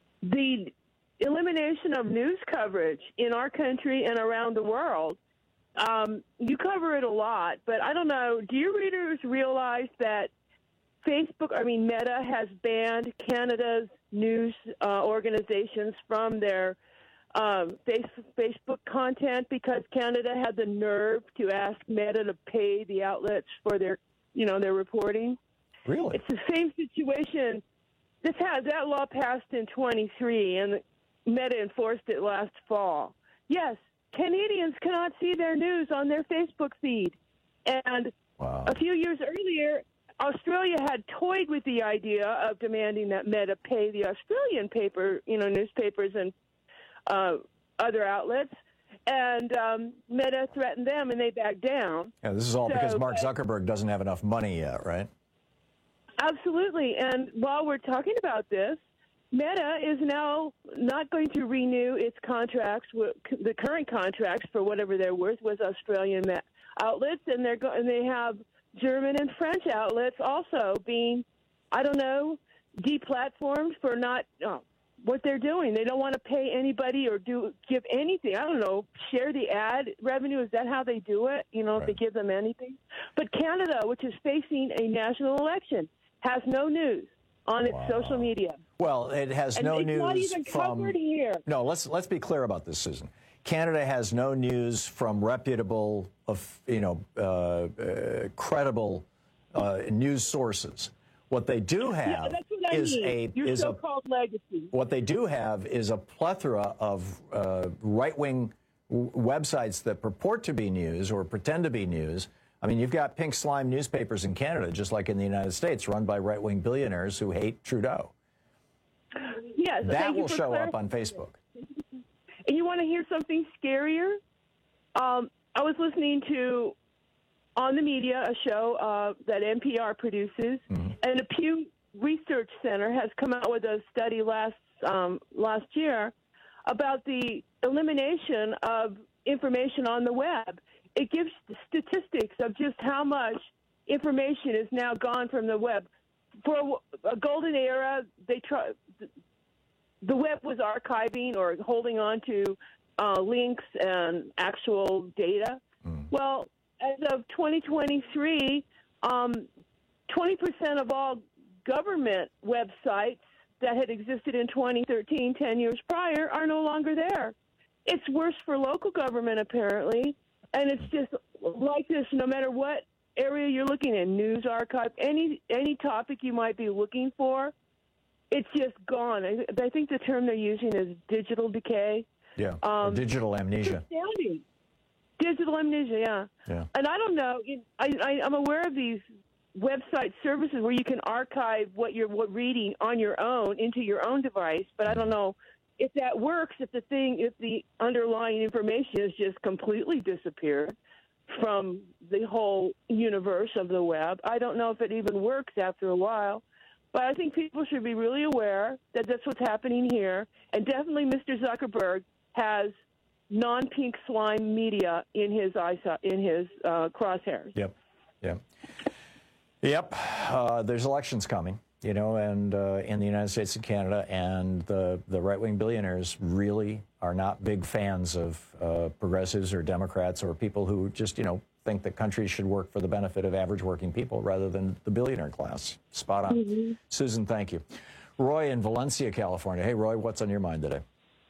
The elimination of news coverage in our country and around the world you cover it a lot, but I don't know. Do your readers realize that Meta has banned Canada's news organizations from their Facebook content because Canada had the nerve to ask Meta to pay the outlets for their reporting? Really? It's the same situation. That law passed in 23, and Meta enforced it last fall. Yes, Canadians cannot see their news on their Facebook feed. And a few years earlier, Australia had toyed with the idea of demanding that Meta pay the Australian newspapers and other outlets. And Meta threatened them, and they backed down. Yeah, this is all because Mark Zuckerberg doesn't have enough money yet, right? Absolutely. And while we're talking about this, Meta is now not going to renew its contracts, the current contracts for whatever they're worth, with Australian outlets, and they have German and French outlets also being, deplatformed for not what they're doing. They don't want to pay anybody or give anything. Share the ad revenue. Is that how they do it? If they give them anything. But Canada, which is facing a national election, has no news on its social media. Well, it has no news not even covered here. No, let's be clear about this, Susan. Canada has no news from reputable, credible news sources. What they do have is so-called legacy. What they do have is a plethora of right-wing websites that purport to be news or pretend to be news. I mean, you've got pink slime newspapers in Canada, just like in the United States, run by right-wing billionaires who hate Trudeau. Yes, that will show up on Facebook. And you want to hear something scarier? I was listening to On the Media, a show that NPR produces, and the Pew Research Center has come out with a study last year about the elimination of information on the web. It gives statistics of just how much information is now gone from the web. For a golden era, the web was archiving or holding on to links and actual data. Well, as of 2023, 20% of all government websites that had existed in 2013, 10 years prior, are no longer there. It's worse for local government, apparently, and it's just like this no matter what area you're looking at, news archive, any topic you might be looking for, it's just gone. I think the term they're using is digital decay. Yeah, digital amnesia. Digital amnesia, yeah. And I don't know. I'm aware of these website services where you can archive what you're reading on your own into your own device, but I don't know if that works. If the underlying information has just completely disappeared from the whole universe of the web, I don't know if it even works after a while. But I think people should be really aware that that's what's happening here, and definitely Mr. Zuckerberg has non-pink slime media in his crosshairs. Yep. There's elections coming, and in the United States and Canada, and the right-wing billionaires really are not big fans of progressives or Democrats or people who just, think that countries should work for the benefit of average working people rather than the billionaire class. Spot on. Susan, thank you. Roy in Valencia, California. Hey, Roy, what's on your mind today?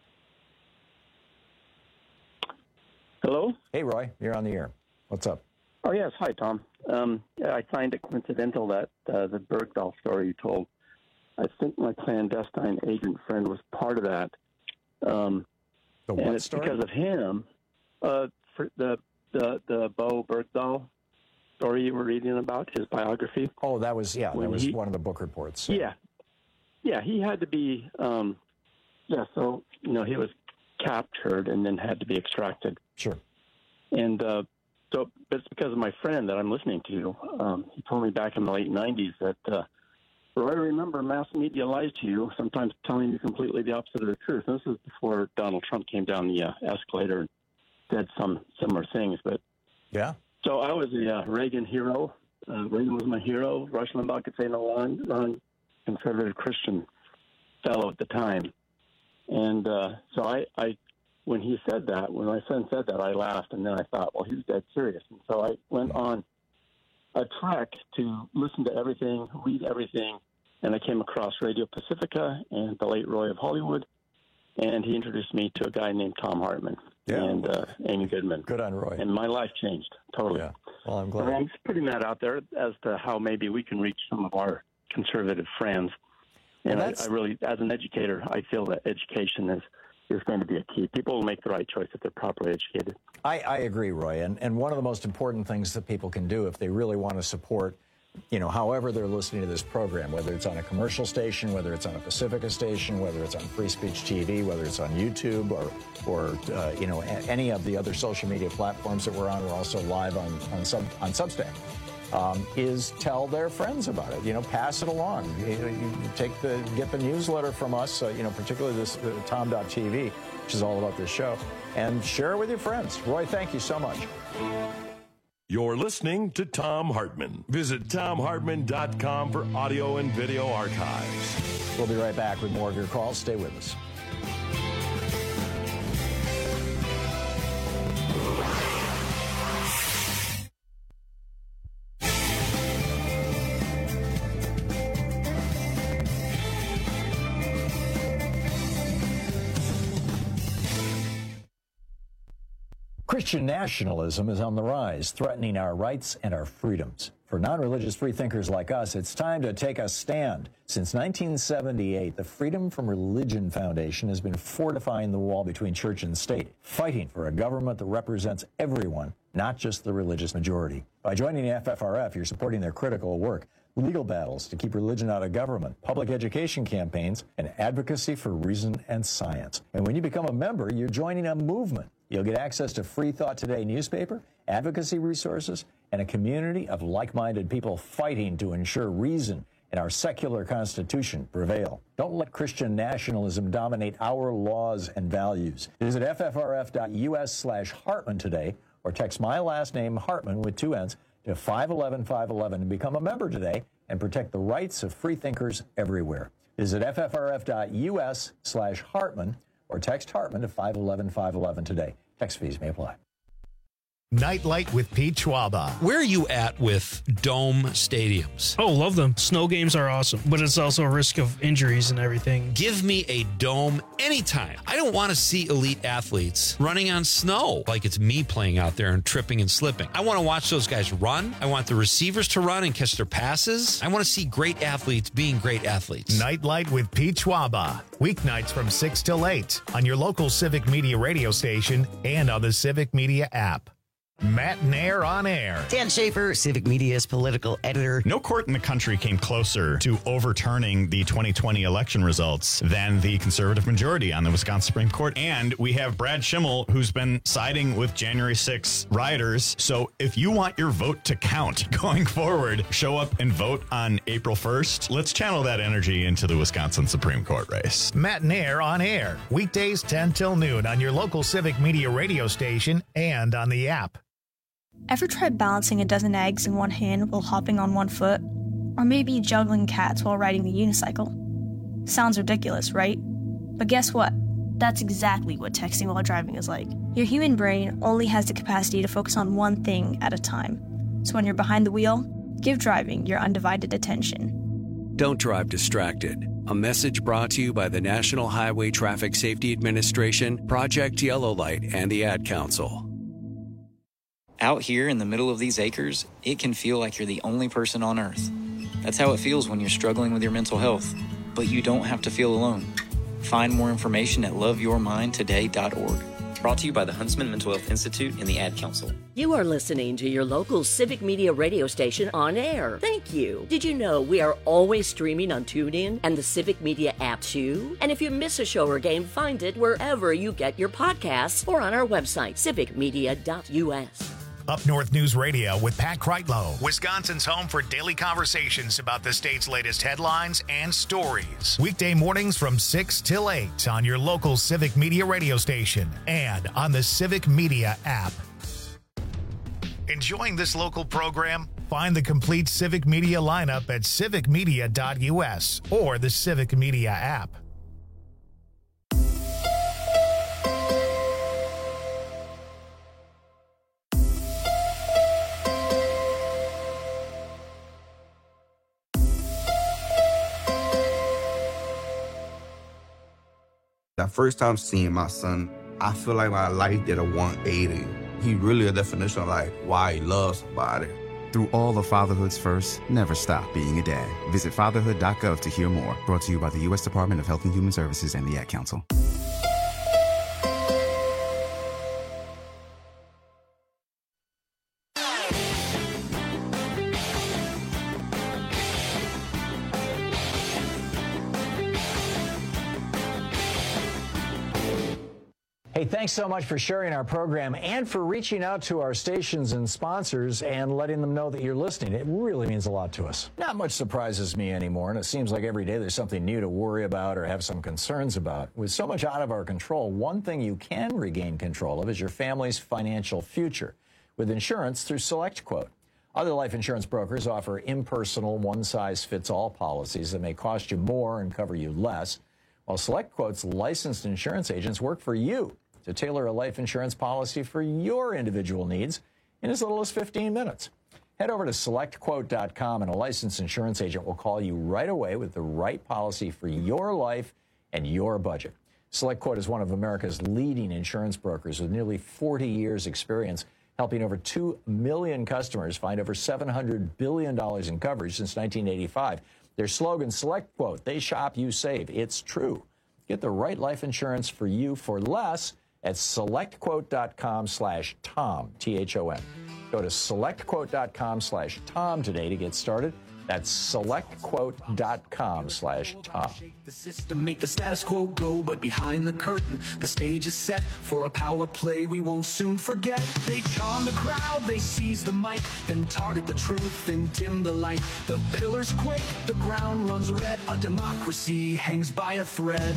Hello? Hey, Roy, you're on the air. What's up? Oh, yes. Hi, Tom. I find it coincidental that the Bergdahl story you told, I think my clandestine agent friend was part of that. The what and it's story? Because of him, for the Bo Bergdahl story you were reading about, his biography. Oh, that was one of the book reports. Yeah, he had to be, so, he was captured and then had to be extracted. Sure. And so it's because of my friend that I'm listening to. He told me back in the late 90s that, Roy, remember, mass media lies to you, sometimes telling you completely the opposite of the truth. And this is before Donald Trump came down the escalator and said some similar things. But yeah. So I was a Reagan hero. Reagan was my hero. Rush Limbaugh could say no wrong conservative Christian fellow at the time. And so I when he said that, when my son said that, I laughed, and then I thought, well, he's dead serious. And so I went on a trek to listen to everything, read everything, and I came across Radio Pacifica and the late Roy of Hollywood, and he introduced me to a guy named Tom Hartman and Amy Goodman. Good on Roy. And my life changed totally. Yeah. Well, I'm glad. And I'm just putting that out there as to how maybe we can reach some of our conservative friends. And I really, as an educator, I feel that education is going to be a key. People will make the right choice if they're properly educated. I agree, Roy. And one of the most important things that people can do if they really want to support, however they're listening to this program, whether it's on a commercial station, whether it's on a Pacifica station, whether it's on Free Speech TV, whether it's on YouTube or any of the other social media platforms that we're on. We're also live on Substack. Is tell their friends about it. Pass it along. Get the newsletter from us. Particularly this Tom.tv, which is all about this show, and share it with your friends. Roy, thank you so much. You're listening to Thom Hartmann. Visit ThomHartmann.com for audio and video archives. We'll be right back with more of your calls. Stay with us. Christian nationalism is on the rise, threatening our rights and our freedoms. For non-religious freethinkers like us, it's time to take a stand. Since 1978, the Freedom from Religion Foundation has been fortifying the wall between church and state, fighting for a government that represents everyone, not just the religious majority. By joining the FFRF, you're supporting their critical work, legal battles to keep religion out of government, public education campaigns, and advocacy for reason and science. And when you become a member, you're joining a movement. You'll get access to Free Thought Today newspaper, advocacy resources, and a community of like-minded people fighting to ensure reason and our secular constitution prevail. Don't let Christian nationalism dominate our laws and values. Visit ffrf.us/Hartman today, or text my last name, Hartman, with 2 N's, to 511-511 and become a member today and protect the rights of freethinkers everywhere. Visit ffrf.us/Hartman or text Hartman to 511-511 today. Text fees may apply. Nightlight with Pete Schwaba. Where are you at with dome stadiums? Oh, love them. Snow games are awesome, but it's also a risk of injuries and everything. Give me a dome anytime. I don't want to see elite athletes running on snow like it's me playing out there and tripping and slipping. I want to watch those guys run. I want the receivers to run and catch their passes. I want to see great athletes being great athletes. Nightlight with Pete Schwaba. Weeknights from 6 till 8 on your local Civic Media radio station and on the Civic Media app. Matt Nair on air. Dan Schaefer, Civic Media's political editor. No court in the country came closer to overturning the 2020 election results than the conservative majority on the Wisconsin Supreme Court. And we have Brad Schimmel, who's been siding with January 6 rioters. So if you want your vote to count going forward, show up and vote on April 1st. Let's channel that energy into the Wisconsin Supreme Court race. Matt Nair on air. Weekdays 10 till noon on your local Civic Media radio station and on the app. Ever tried balancing a dozen eggs in one hand while hopping on one foot? Or maybe juggling cats while riding the unicycle? Sounds ridiculous, right? But guess what? That's exactly what texting while driving is like. Your human brain only has the capacity to focus on one thing at a time. So when you're behind the wheel, give driving your undivided attention. Don't drive distracted. A message brought to you by the National Highway Traffic Safety Administration, Project Yellow Light, and the Ad Council. Out here in the middle of these acres, it can feel like you're the only person on Earth. That's how it feels when you're struggling with your mental health. But you don't have to feel alone. Find more information at loveyourmindtoday.org. Brought to you by the Huntsman Mental Health Institute and the Ad Council. You are listening to your local Civic Media radio station on air. Thank you. Did you know we are always streaming on TuneIn and the Civic Media app too? And if you miss a show or game, find it wherever you get your podcasts or on our website, civicmedia.us. Up North News Radio with Pat Kreitlow, Wisconsin's home for daily conversations about the state's latest headlines and stories. Weekday mornings from 6 till 8 on your local Civic Media radio station and on the Civic Media app. Enjoying this local program? Find the complete Civic Media lineup at civicmedia.us or the Civic Media app. first time seeing my son, I feel like my life did a 180. He really a definition of like why he loves somebody. Through all of fatherhood's first, never stop being a dad. Visit fatherhood.gov to hear more. Brought to you by the U.S. Department of Health and Human Services and the Ad Council. Hey, thanks so much for sharing our program and for reaching out to our stations and sponsors and letting them know that you're listening. It really means a lot to us. Not much surprises me anymore, and it seems like every day there's something new to worry about or have some concerns about. With so much out of our control, one thing you can regain control of is your family's financial future with insurance through SelectQuote. Other life insurance brokers offer impersonal, one-size-fits-all policies that may cost you more and cover you less, while SelectQuote's licensed insurance agents work for you to tailor a life insurance policy for your individual needs in as little as 15 minutes. Head over to SelectQuote.com and a licensed insurance agent will call you right away with the right policy for your life and your budget. SelectQuote is one of America's leading insurance brokers with nearly 40 years' experience, helping over 2 million customers find over $700 billion in coverage since 1985. Their slogan, SelectQuote, they shop, you save. It's true. Get the right life insurance for you for less at SelectQuote.com/Tom, T-H-O-M. Go to SelectQuote.com/Tom today to get started. That's SelectQuote.com/Tom. The system make the status quo go, but behind the curtain, the stage is set for a power play we won't soon forget. They charm the crowd, they seize the mic, then target the truth and dim the light. The pillars quake, the ground runs red, a democracy hangs by a thread.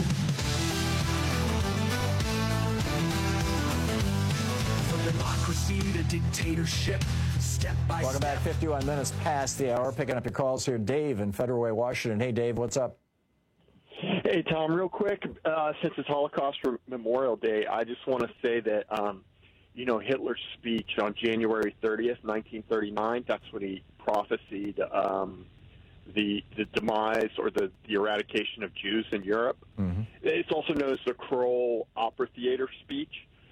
Democracy to dictatorship, step by Welcome step. back, 51 minutes past the hour. Picking up your calls here. Dave in Federal Way, Washington. Hey, Dave, what's up? Hey, Tom, real quick, since it's Holocaust Memorial Day, I just want to say that, Hitler's speech on January 30th, 1939, that's when he prophesied the demise or the eradication of Jews in Europe. Mm-hmm. It's also known as the Kroll Opera Theater speech.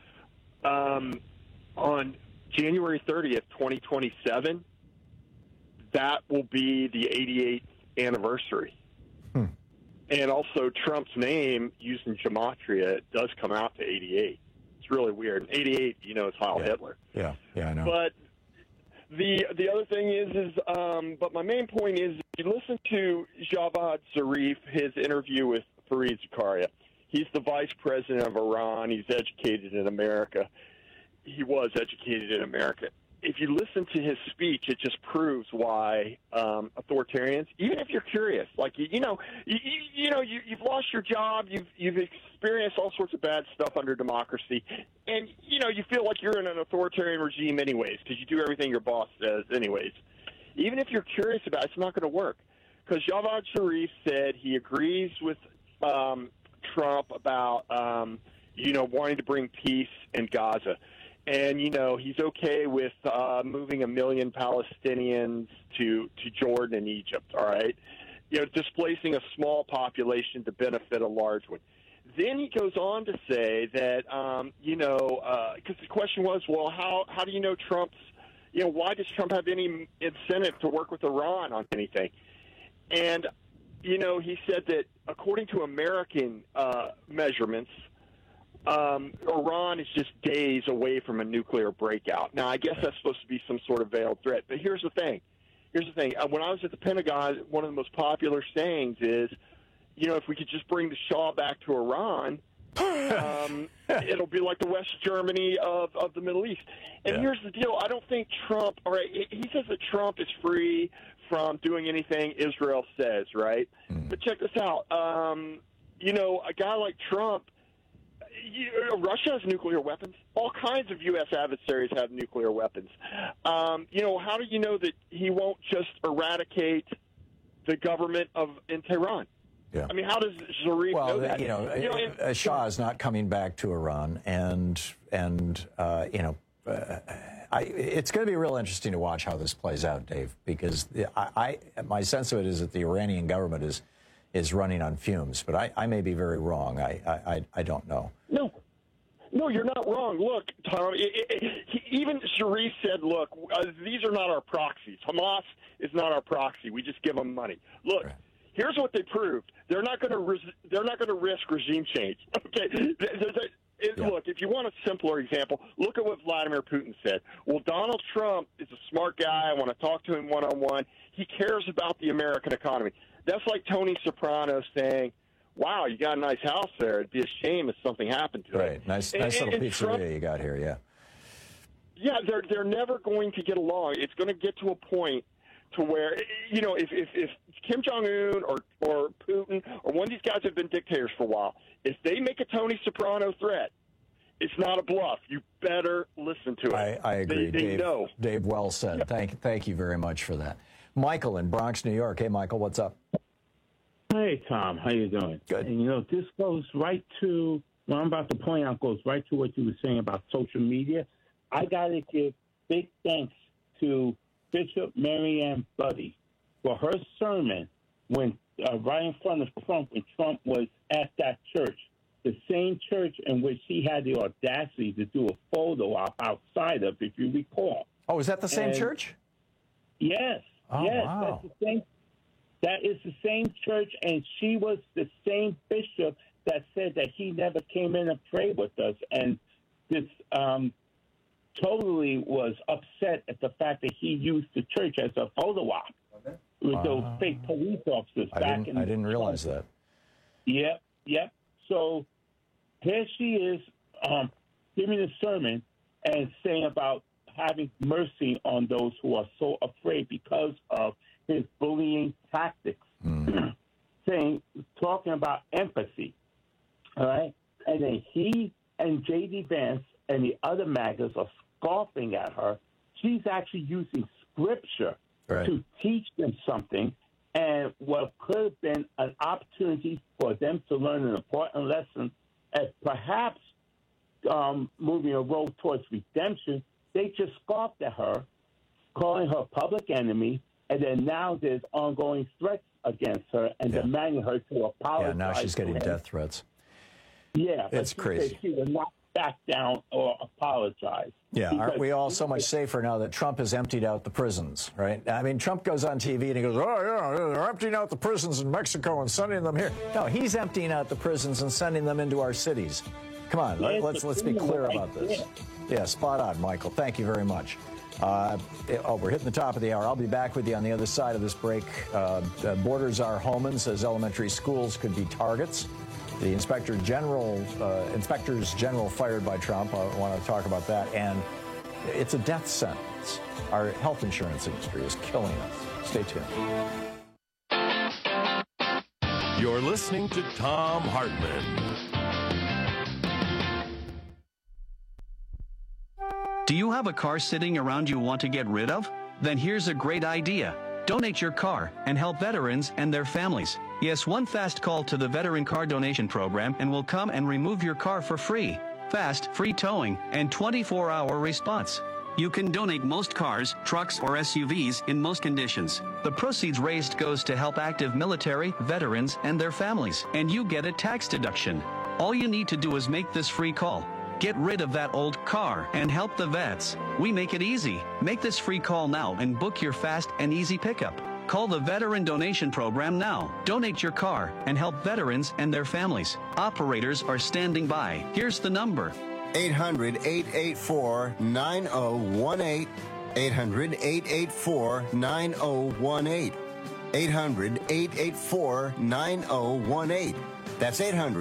On January 30th, 2027, that will be the 88th anniversary. And also Trump's name used in gematria does come out to 88. It's really weird. 88, is Heil Hitler. Yeah, I know. But the other thing is but my main point is, if you listen to Javad Zarif, his interview with Fareed Zakaria, he's the vice president of Iran. He's educated in America. He was educated in America. If you listen to his speech, it just proves why authoritarians, even if you're curious, like you've lost your job, you've experienced all sorts of bad stuff under democracy, and you feel like you're in an authoritarian regime anyways because you do everything your boss says anyways. Even if you're curious about it, it's not going to work, because Javad Zarif said he agrees with Trump about wanting to bring peace in Gaza. And, he's okay with moving 1 million Palestinians to Jordan and Egypt, all right? Displacing a small population to benefit a large one. Then he goes on to say that, because the question was, well, how do you know Trump's, why does Trump have any incentive to work with Iran on anything? And, he said that according to American measurements, Iran is just days away from a nuclear breakout. Now, I guess that's supposed to be some sort of veiled threat. But here's the thing. When I was at the Pentagon, one of the most popular sayings is, if we could just bring the Shah back to Iran, it'll be like the West Germany of the Middle East. And here's the deal. I don't think Trump, all right, he says that Trump is free from doing anything Israel says, right? But check this out. A guy like Trump, Russia has nuclear weapons. All kinds of U.S. adversaries have nuclear weapons. How do you know that he won't just eradicate the government in Tehran? Yeah. I mean, how does Zarif know that? Shah is not coming back to Iran, and it's going to be real interesting to watch how this plays out, Dave, because my sense of it is that the Iranian government is is running on fumes. But I may be very wrong. I don't know. No, you're not wrong. Look, Tom, even Sharif said, look, these are not our proxies. Hamas is not our proxy. We just give them money. Look, here's what they proved. They're not going to risk regime change. Okay. Look, if you want a simpler example, look at what Vladimir Putin said. Well, Donald Trump is a smart guy. I want to talk to him one-on-one. He cares about the American economy. That's like Tony Soprano saying, wow, you got a nice house there. It'd be a shame if something happened to it. Right. Nice little pizzeria you got here, yeah. Yeah, they're never going to get along. It's going to get to a point to where, if Kim Jong-un or Putin or one of these guys have been dictators for a while, if they make a Tony Soprano threat, it's not a bluff. You better listen to it. I agree. They know. Dave, well said. Yeah. Thank you very much for that. Michael in Bronx, New York. Hey, Michael, what's up? Hey, Tom. How you doing? Good. And, this goes right to what I'm about to point out goes right to what you were saying about social media. I got to give big thanks to Bishop Marianne Buddy for her sermon when right in front of Trump when Trump was at that church, the same church in which he had the audacity to do a photo outside of, if you recall. Oh, is that the same church? Yes. Oh, yes, wow. That's the same. That is the same church, and she was the same bishop that said that he never came in and prayed with us. And this totally was upset at the fact that he used the church as a photo op with those fake police officers I didn't realize that. Yep. So here she is giving a sermon and saying about having mercy on those who are so afraid because of his bullying tactics, talking about empathy, all right? And then he and J.D. Vance and the other MAGAs are scoffing at her. She's actually using scripture to teach them something, and what could have been an opportunity for them to learn an important lesson and perhaps moving a road towards redemption, they just scoffed at her, calling her a public enemy, and then now there's ongoing threats against her and demanding her to apologize. Yeah, now she's getting death threats. Yeah, it's crazy. She will not back down or apologize. Yeah, aren't we all so much safer now that Trump has emptied out the prisons, right? I mean, Trump goes on TV and he goes, oh, yeah, they're emptying out the prisons in Mexico and sending them here. No, he's emptying out the prisons and sending them into our cities. Come on, let's be clear about this. Yeah, spot on, Michael. Thank you very much. We're hitting the top of the hour. I'll be back with you on the other side of this break. Borders are Homan says elementary schools could be targets. The inspectors general fired by Trump. I want to talk about that. And it's a death sentence. Our health insurance industry is killing us. Stay tuned. You're listening to Thom Hartmann. Do you have a car sitting around you want to get rid of? Then here's a great idea. Donate your car and help veterans and their families. Yes, one fast call to the Veteran Car Donation Program and we'll come and remove your car for free. Fast, free towing, and 24-hour response. You can donate most cars, trucks, or SUVs in most conditions. The proceeds raised goes to help active military, veterans, and their families, and you get a tax deduction. All you need to do is make this free call. Get rid of that old car and help the vets. We make it easy. Make this free call now and book your fast and easy pickup. Call the Veteran Donation Program now. Donate your car and help veterans and their families. Operators are standing by. Here's the number. 800-884-9018. 800-884-9018. 800-884-9018. That's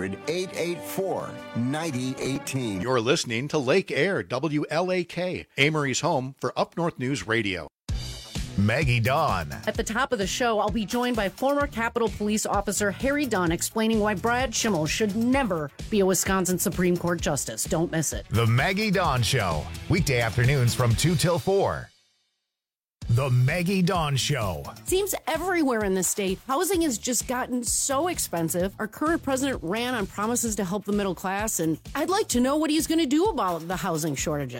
800-884-9018. You're listening to Lake Air, WLAK, Amory's home for Up North News Radio. Maggie Dawn. At the top of the show, I'll be joined by former Capitol Police Officer Harry Dunn explaining why Brad Schimmel should never be a Wisconsin Supreme Court Justice. Don't miss it. The Maggie Dawn Show, weekday afternoons from 2 till 4. The Maggie Dawn Show. Seems everywhere in the state, housing has just gotten so expensive. Our current president ran on promises to help the middle class, and I'd like to know what he's going to do about the housing shortages.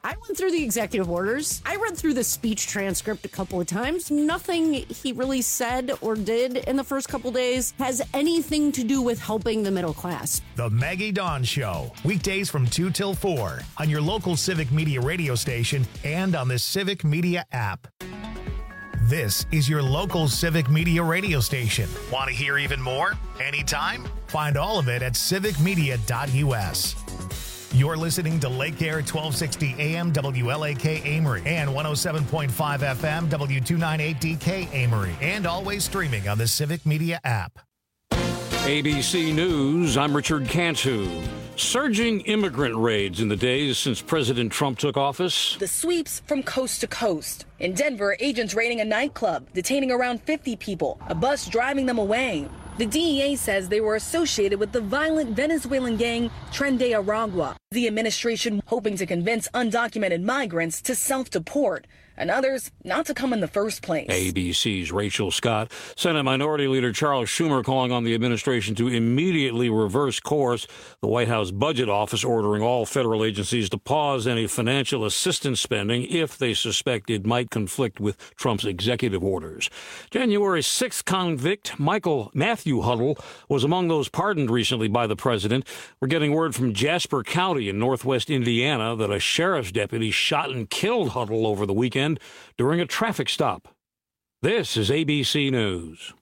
I went through the executive orders. I read through the speech transcript a couple of times. Nothing he really said or did in the first couple days has anything to do with helping the middle class. The Maggie Dawn Show, weekdays from 2 till 4 on your local Civic Media radio station and on the Civic Media app. This is your local Civic Media radio station. Want to hear even more? Anytime? Find all of it at civicmedia.us. You're listening to Lake Air 1260 AM WLAK Amory and 107.5 FM W298DK Amory, and always streaming on the Civic Media app. ABC News, I'm Richard Cantu. Surging immigrant raids in the days since President Trump took office. The sweeps from coast to coast. In Denver, agents raiding a nightclub, detaining around 50 people, a bus driving them away. The DEA says they were associated with the violent Venezuelan gang Tren de Aragua. The administration hoping to convince undocumented migrants to self-deport and others not to come in the first place. ABC's Rachel Scott. Senate Minority Leader Charles Schumer calling on the administration to immediately reverse course. The White House Budget Office ordering all federal agencies to pause any financial assistance spending if they suspect it might conflict with Trump's executive orders. January 6th convict Matthew Huddle was among those pardoned recently by the president. We're getting word from Jasper County in northwest Indiana that a sheriff's deputy shot and killed Huddle over the weekend during a traffic stop. This is ABC News.